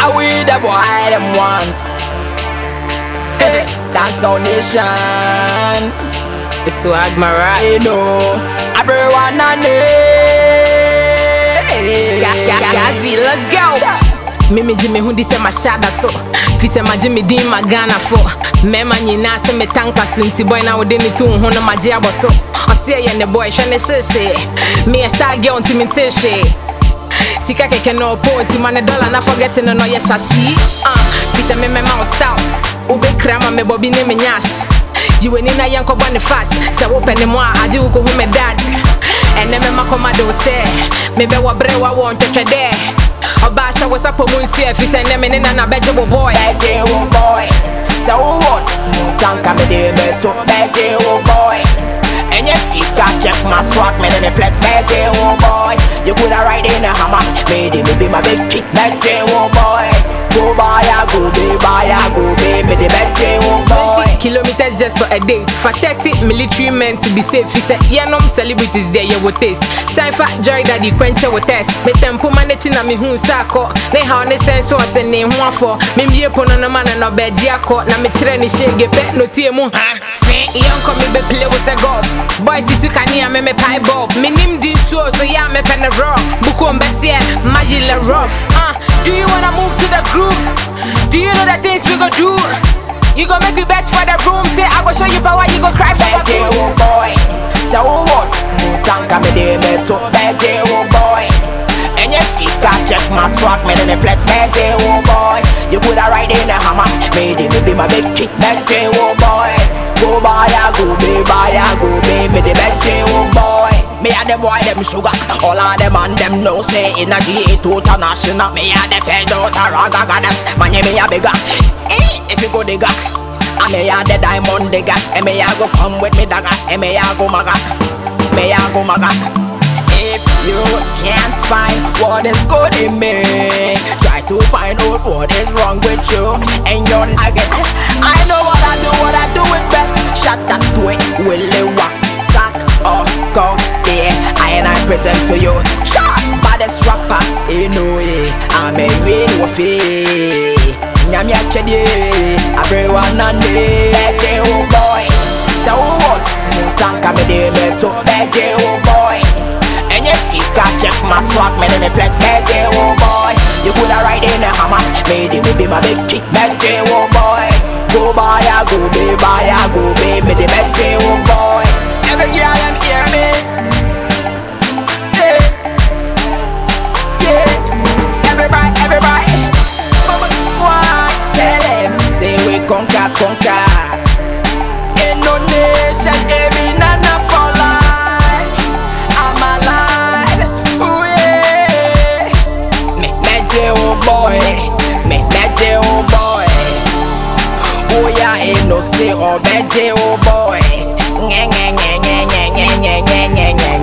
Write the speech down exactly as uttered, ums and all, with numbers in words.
Are we the boy them want? Hey, that's our nation. It's swag Mara. You know, everyone on it. Gazi, let's go. Mimi Jimmy Hundi se mashada so Fise ma Jimmy Dean magana fo Mema nyina se me tanka sunti boy na wode ni tu ho no maje aboso Ose ye ne boy hwe ne sheshe Me a star girl nti minteshe Sika keke no poti man dollar na forget no no ye shashi Ah fise me me ma styles Ube krama me bobi ne me nyash Jiwe ni na yanko bone fast Se wo pene mo aje wo ko hu me dad Ene me makomado se Me be wa bre wa won twetwede Obasha was up on Munsi if you send them in and a bedroom boy. Bedroom boy. So what? Can't come in the to bedroom boy. And you see, can check my swag, man, and the flex bedroom boy. You coulda ride in a hammer, made him be my big kick bedroom boy. Go buy a go be buy a go be me the bedroom boy. twenty kilometers just for a date. For thirty military men to be safe. He said, yeah, no celebrities there, you will taste. Cypher joy that you quench your test. Me tempo managing na mi hun sako. Ne how ne sense to us and name one for. Me be upon a man and no bed yako. Na me chere ni shege pet no tie mo. Young come me be play with a golf. Boy si tu kani me me pie bob. Me nim din so so yeah me pen a rock. Buko mbesi magila rough. Uh, do you wanna move to the groove? Do you know the things we go do? You go make you bet for the room. Say I go show you power. You go cry for the bedroom boy. So what? Can't come in the to bedroom boy. And you see, can check my swag, man, and the flex bedroom boy. You coulda ride in a hammer, made him be my big kick bedroom boy. Go buy a go be buy a go be me the bedroom boy. Me a the boy them sugar, all of them and them no say in a G eight international. Me a the fed out a raga goddess, man you me a bigger. Eh, if you go digger, I me a the diamond digger. And me a go come with me dagger, and me a go maga, me a go maga. If you can't find what is good in me, try to find out what is wrong with you and your nugget. I know what I do, what I do it best. Shut that to it, will it walk, sack or go there? I and I present to you. Shut baddest rapper, you know it. I'm a real waffy. Nyam ya chedi, everyone on the bedroom boy. So what? Can't come in the to bedroom boy. And you see, can check my swag, man, and the flex bedroom boy. You coulda ride in a hammer, made him be my big kick bedroom boy. Go buy a go be, buy a go be, me the bedroom boy. Every girl them hear me. Yeah, yeah. Everybody, everybody. Why? Tell them, say we conquer, conquer. In no nation, every nana for life. I'm alive. Ooh yeah. Me bedroom boy, me bedroom boy. Oh yeah, ain't no say oh bedroom boy. Nye nye nye nye nye nye nye nye nye.